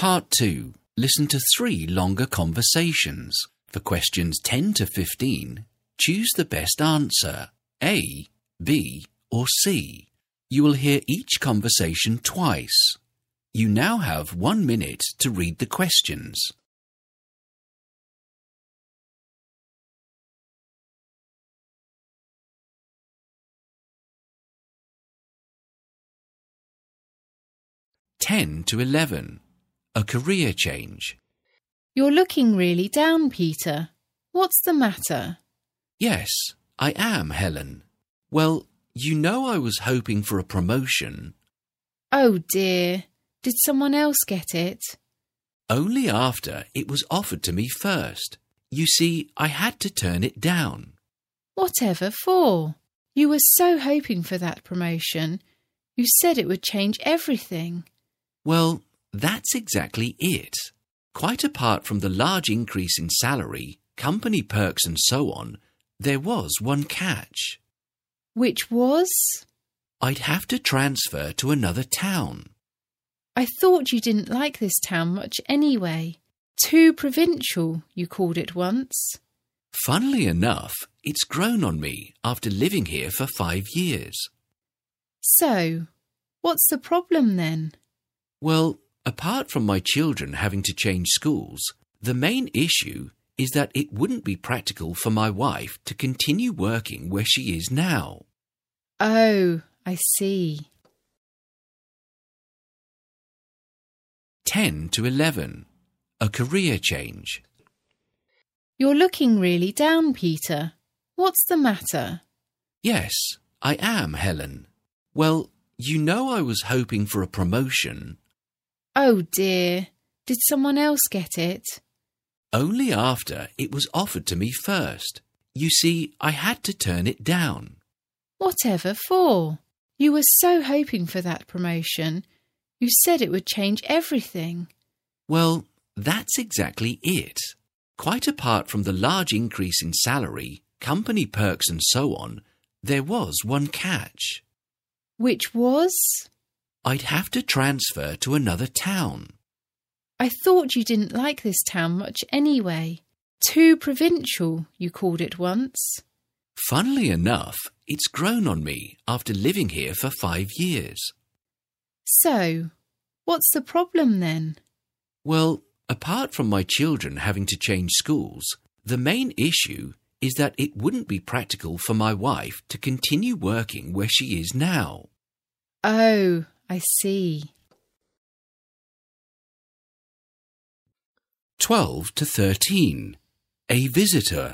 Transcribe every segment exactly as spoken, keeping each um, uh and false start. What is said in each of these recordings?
Part two. Listen to three longer conversations. For questions ten to fifteen, choose the best answer, A, B, or C. You will hear each conversation twice. You now have one minute to read the questions. ten to eleven. A career change. You're looking really down, Peter. What's the matter? Yes, I am, Helen. Well, you know I was hoping for a promotion. Oh dear. Did someone else get it? Only after it was offered to me first. You see, I had to turn it down. Whatever for? You were so hoping for that promotion. You said it would change everything. Well, that's exactly it. Quite apart from the large increase in salary, company perks and so on, there was one catch. Which was? I'd have to transfer to another town. I thought you didn't like this town much anyway. Too provincial, you called it once. Funnily enough, it's grown on me after living here for five years. So, what's the problem then? Well, apart from my children having to change schools, the main issue is that it wouldn't be practical for my wife to continue working where she is now. Oh, I see. ten to eleven. A career change. You're looking really down, Peter. What's the matter? Yes, I am, Helen. Well, you know I was hoping for a promotion. Oh dear. Did someone else get it? Only after it was offered to me first. You see, I had to turn it down. Whatever for? You were so hoping for that promotion. You said it would change everything. Well, that's exactly it. Quite apart from the large increase in salary, company perks and so on, there was one catch. Which was? I'd have to transfer to another town. I thought you didn't like this town much anyway. Too provincial, you called it once. Funnily enough, it's grown on me after living here for five years. So, what's the problem then? Well, apart from my children having to change schools, the main issue is that it wouldn't be practical for my wife to continue working where she is now. Oh, I see. twelve to thirteen. A visitor.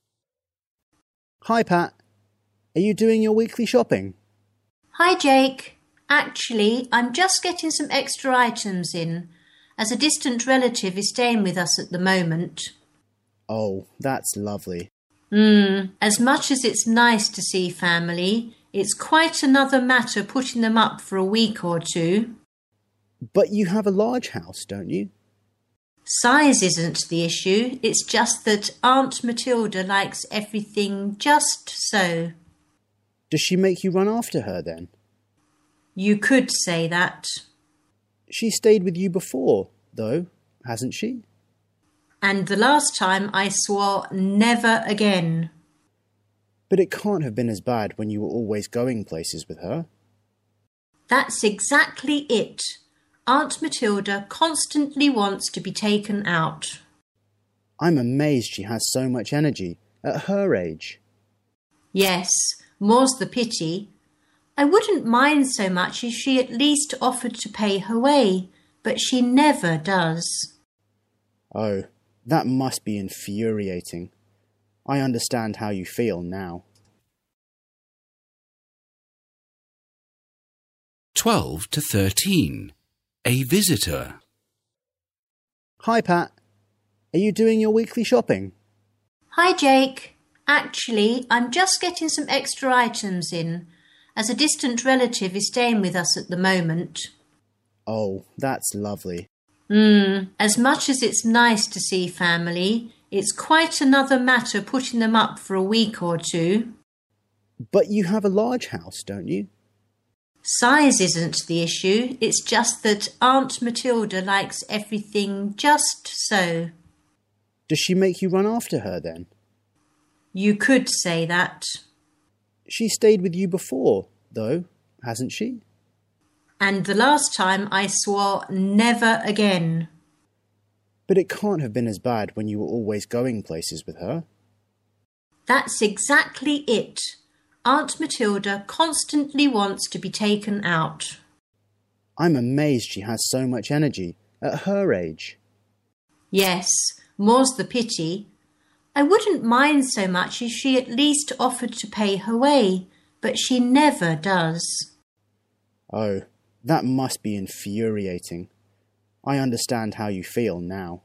Hi, Pat. Are you doing your weekly shopping? Hi, Jake. Actually, I'm just getting some extra items in, as a distant relative is staying with us at the moment. Oh, that's lovely. Hmm, as much as it's nice to see family, it's quite another matter putting them up for a week or two. But you have a large house, don't you? Size isn't the issue, it's just that Aunt Matilda likes everything just so. Does she make you run after her then? You could say that. She stayed with you before, though, hasn't she? And the last time I swore never again. But it can't have been as bad when you were always going places with her. That's exactly it. Aunt Matilda constantly wants to be taken out. I'm amazed she has so much energy at her age. Yes, more's the pity. I wouldn't mind so much if she at least offered to pay her way, but she never does. Oh, that must be infuriating. I understand how you feel now. twelve to thirteen. A visitor. Hi, Pat. Are you doing your weekly shopping? Hi, Jake. Actually, I'm just getting some extra items in, as a distant relative is staying with us at the moment. Oh, that's lovely. Hmm, as much as it's nice to see family, it's quite another matter putting them up for a week or two. But you have a large house, don't you? Size isn't the issue, it's just that Aunt Matilda likes everything just so. Does she make you run after her then? You could say that. She stayed with you before, though, hasn't she? And the last time I swore never again. But it can't have been as bad when you were always going places with her. That's exactly it. Aunt Matilda constantly wants to be taken out. I'm amazed she has so much energy at her age. Yes, more's the pity. I wouldn't mind so much if she at least offered to pay her way, but she never does. Oh, that must be infuriating. I understand how you feel now.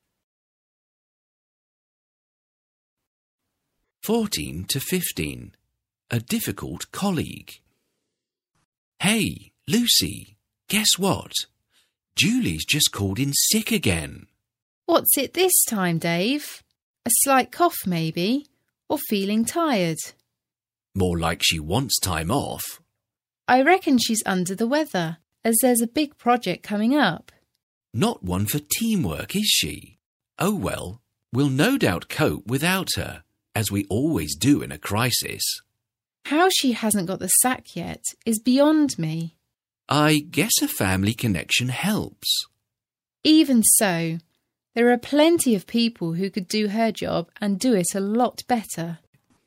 fourteen to fifteen. A difficult colleague. Hey, Lucy, guess what? Julie's just called in sick again. What's it this time, Dave? A slight cough, maybe? Or feeling tired? More like she wants time off. I reckon she's under the weather, as there's a big project coming up. Not one for teamwork, is she? Oh well, we'll no doubt cope without her, as we always do in a crisis. How she hasn't got the sack yet is beyond me. I guess a family connection helps. Even so, there are plenty of people who could do her job and do it a lot better.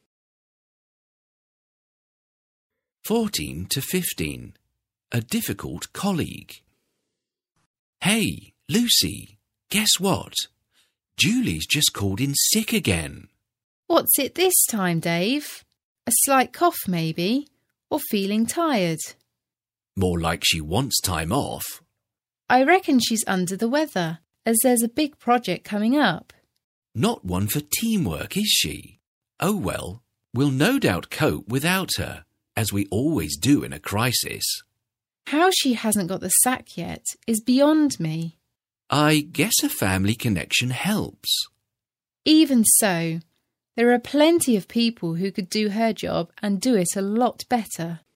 fourteen to fifteen. A difficult colleague. Hey, Lucy, guess what? Julie's just called in sick again. What's it this time, Dave? A slight cough, maybe? Or feeling tired? More like she wants time off. I reckon she's under the weather, as there's a big project coming up. Not one for teamwork, is she? Oh well, we'll no doubt cope without her, as we always do in a crisis. How she hasn't got the sack yet is beyond me. I guess a family connection helps. Even so, there are plenty of people who could do her job and do it a lot better.